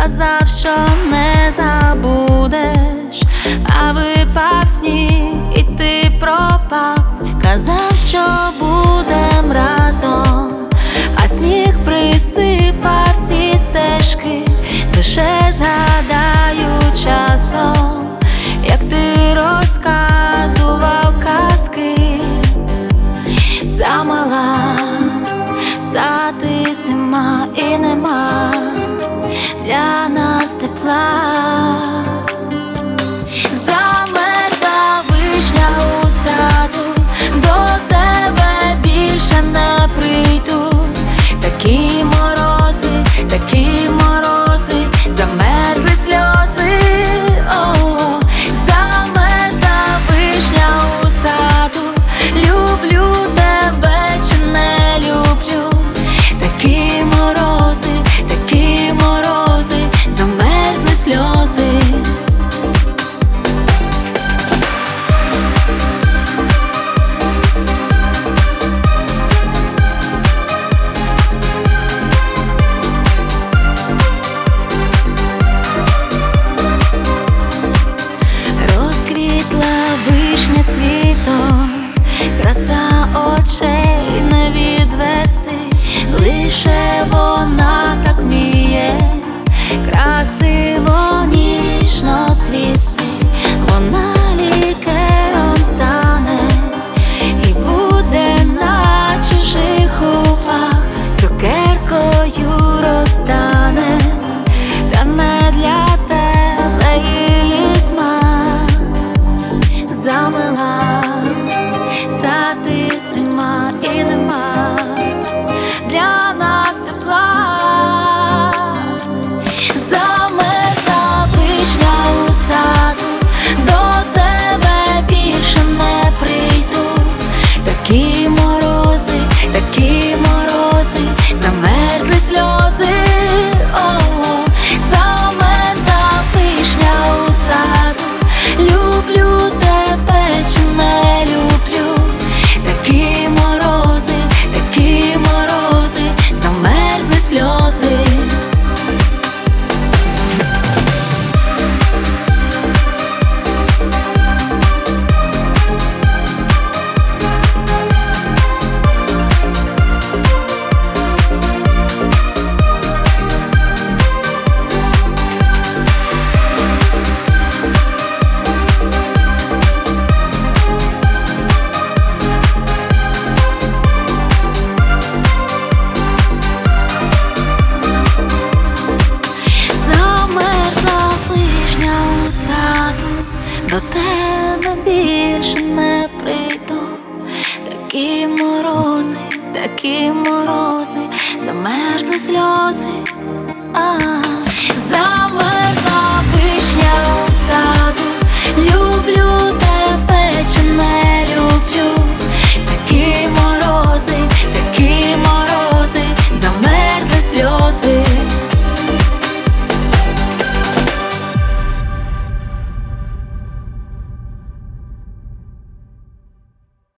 казав, що не забудеш, а випав сніг і ти пропав. Казав, що будем разом, а сніг присипав всі стежки. Лише згадаю часом, як ти розказував казки. Замала, затисима і нема для нас тепла. Замерзла вишня у саду, до тебе більше не прийду. Такі морози, замерзли сльози. О-о-о. Замерзла вишня у саду, люблю тебе чи не люблю. Такі морози, замерзли сльози. Розквітла вишня цвітом, краса очей не відвести. Лише вона так вміє красиво, ніжно цвісти. Вона лікарем стане і буде на чужих губах, цукеркою розтане, та не для тебе її смак. Замила, затисима і нема для нас тепла. Замерзла вишня у саду, до тебе більше не прийду. Такі морози, замерзли сльози. О-о. Замерзла вишня у саду, люблю тебе чи не люблю. Такі морози, замерзли сльози. До тебе більше не прийду. Такі морози, замерзли сльози. Замерзли